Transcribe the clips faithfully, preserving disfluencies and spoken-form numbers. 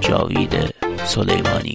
جاوید سلیمانی.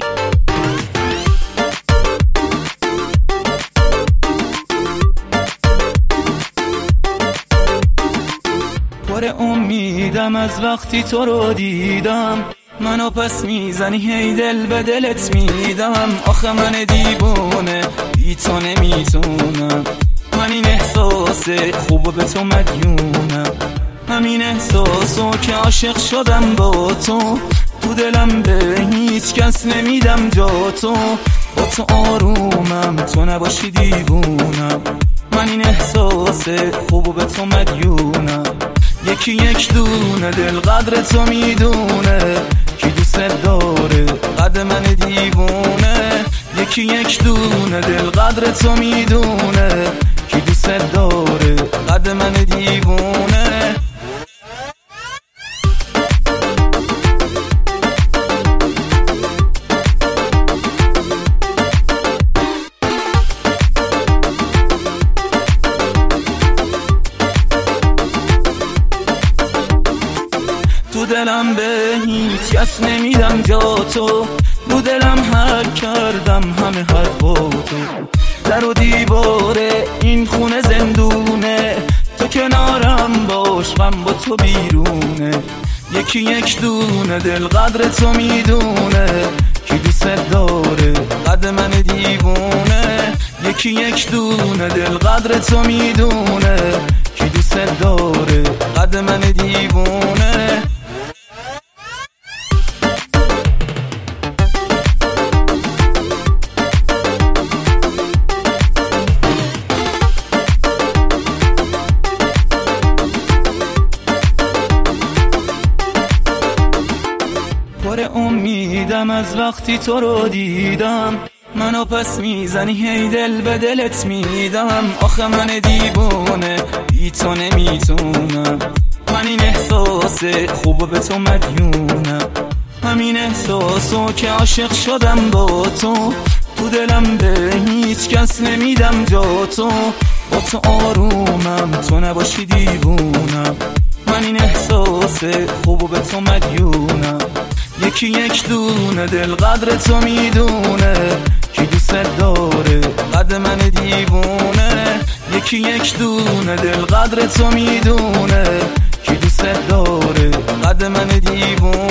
پر امیدم از وقتی تو رو دیدم، منو پس میزنی هی دل به دلت میدم. آخه من دیوونه بی تو نمیتونم، من این احساس خوب به تو مدیونم. همین احساسو که عاشق شدم با تو، تو دلم به هیچ کس نمیدم جا تو. با تو آرومم تو نباشی دیوونم، من این احساس خوب به تو مدیونم. یکی یک دونه دل قدر تو میدونه، کی دوست داره قد من دیوونه. یکی یک دونه دل قدر تو میدونه، کی دوست داره قد من دیوونه. تو دلم به هیچ کس نمیدم جا تو، رو دلم هر کردم همه حرفا تو. در و دیوار این خونه زندونه، تو کنارم باش غم با تو بیرونه. یکی یک دونه دل قدر تو میدونه، کی دوست داره قد من دیوونه. یکی یک دونه دل قدر تو میدونه، کی دوست داره قد من دیوونه. پر امیدم از وقتی تو رو دیدم، منو پس میزنی هی دل به دلت میدم. آخه من دیوونه بی تو نمیتونم، من این احساس خوب به تو مدیونم. همین احساسو که عاشق شدم با تو، تو دلم به هیچ کس نمیدم جا تو. با تو آرومم تو نباشی دیوونم، من این احساس خوب به تو مدیونم. یکی یک دونه دل قدر تو میدونه، کی دوست داره قد من دیوونه. یکی یک دونه دل قدر تو میدونه، کی دوست داره قد من دیوونه.